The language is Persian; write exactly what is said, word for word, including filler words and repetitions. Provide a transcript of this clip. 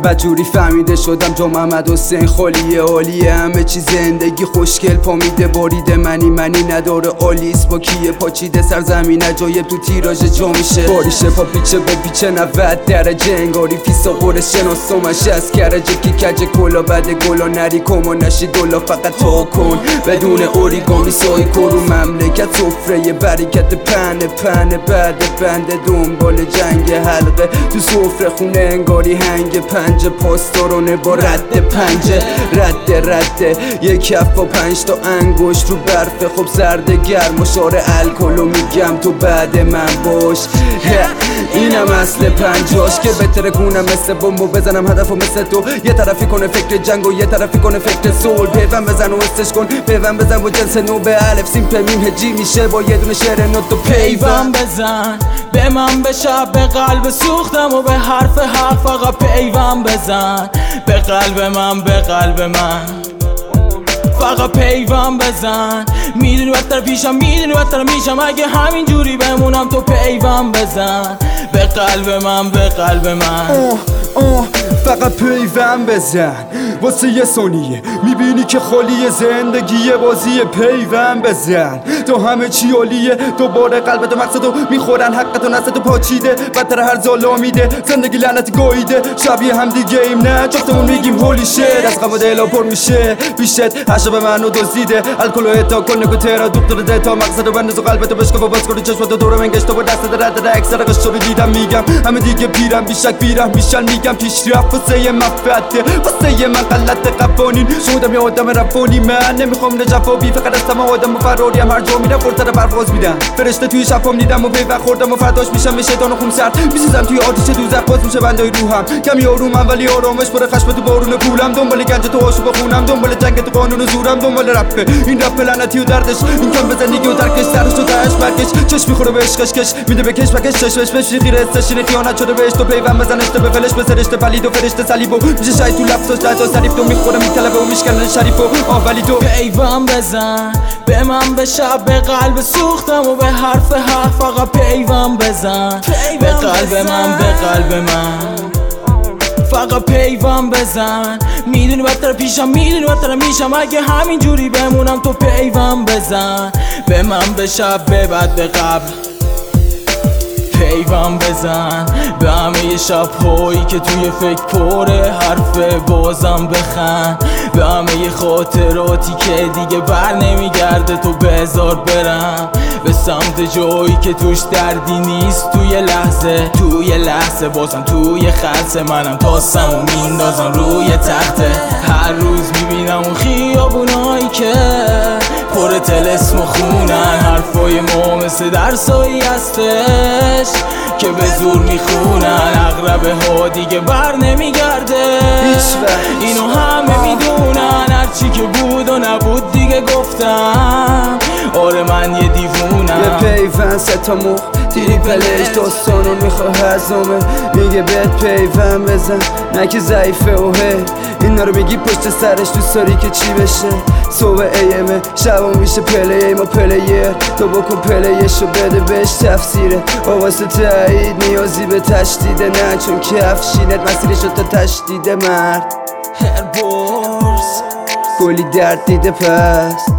بدجوری فهمیده شدم جو محمد حسین خالیه عالیه همه چی زندگی خوشگل پامیده باریده منی منی نداره آلیس با کیه پاچیده سرزمین عجایب تو تیراژ جا میشه باریشه پا پیچه با پیچه نود درجه انگاری فیسا قرش شناسامش از کرجه کی کجه کلا بد گلا نری کما نشی دولا فقط تا کن بدون اوریگامی سای کرو مملکت سفره برکت پنه پنه بعد بنده دنبال جنگ حلقه تو سفره خونه انگاری هنگ پنجه پاسدارانه با رد پنجه رد رد یک کف با پنج تا انگشت رو برفه خب زرده گرم و شاره الکلو میگم تو بعد من باش اینم اصل پنجاش که بهتره گونم مثل بمبو بزنم هدفو مثل تو یه طرفی کنه فکر جنگ و یه طرفی کنه فکر صلح پیوند بزن و استش کن پیوند بزن و جنس نو به الف سین پ میم هجی میشه با یه دونه شعر نوت و پیوند بزن به من به شب به قلب سوختم و به حرف حق فقط پیوند بزن به قلب من به قلب من فقط پیوند بزن میدونی بدتر پیشم میدونی بدتر میشم اگه همین جوری بمونم تو پیوند بزن به قلب من به قلب من اوه اوه فقط پیوند بزن واسه یه ثانیه میبینی که خالیه زندگی بازی پیوند بزن تو همه چی عالیه دوباره قلبت و مقصدو میخورن حقتو نستو پاچیده بدتر هر زالا میده زندگی لعنتی گاییده شبیه هم دیگه ایم نه جفتمون میگیم هولی شت از غم و دلا پر میشه بیشت هر شب منو دزدیده الکل و اتا کل نگو ترا دکتر دتا مقصدو بنداز و قلبتو بشکاف و باز کنی چشمتو دور من گشت و دست رد رد اکثر قشو رو دیدم میگم همه دیگه پیرم بیشک پیرم میشن میگم پیشرفت واسه مفته واسه من غلط قوانین شدم یه آدم رفانی من نمیخوام نجفابی فقط از تمام آدم و فراریم هر جا میرم فرصت پرواز میدم فرشته توی شفام دیدم و پیوند خوردم و فرداش میشم به شیطان و خون سرد میسوزم توی آتیش دوزخ باز میشه بندای روحم کمی آرومم ولی آرامش پر خشم تو بارون پولم دنبال گنج تو آشوب خونم دنبال جنگ تو قانون و زورم دنبال رپه این رپ لعنتی و دردش این کم به زندگی و درکش سرش و تهش برکش چشم میخوره به عشقش کش میده به کش بکش چشمش بشی خیره استشین خیانت شده بهش تو پیوند بزنش تو به فلش به سرشت پلید و فرشته صلیب و میشه شاید تو لفظش تا صریف تو میخوره میطلبه و میشکنه شریف و آه ولی تو پیوند بزن به من به شب به قلب سوختم و به حرف حق فقط پیوند بزن به قلب من به قلب من فقط پیوند بزن میدونی بدتر پیشم میدونی بدتر میشم اگه همین جوری بمونم تو پیوند بزن به من به شب به بعد به قبل پیوند بزن به همه شب هایی که توی فکر پره حرف بازم بخند به همه خاطراتی که دیگه بر نمیگرده تو بذار برم به سمت جایی که توش دردی نیست توی لحظه توی لحظه بازم توی خلصه منم تاسم و میندازم روی تخته هر روز میبینم اون خیابونایی که پر طلسم و خونن حرفای ما مثل درسایی هستش که به زور میخونن اغربه ها دیگه بر نمیگرده اینو همه میدونن هرچی که بود و نبود دیگه گفتم آره من یه دیوونم یه پیوند ستا مخ تیری پلش داستانو میخواه هزومه میگه بهت پیوند بزن نه که ضعیفه و هی اینا رو میگی پشت سرش دوست داری که چی بشه صبح ایمه شبا میشه پلی ایم و پلیر تو بکن پلیشو بده بهش تفسیره واسه تایید نیازی به تشدیده نه چون کفشینت مسیرشو تا تشدیده مرد هر بورس کلی درد دیده پس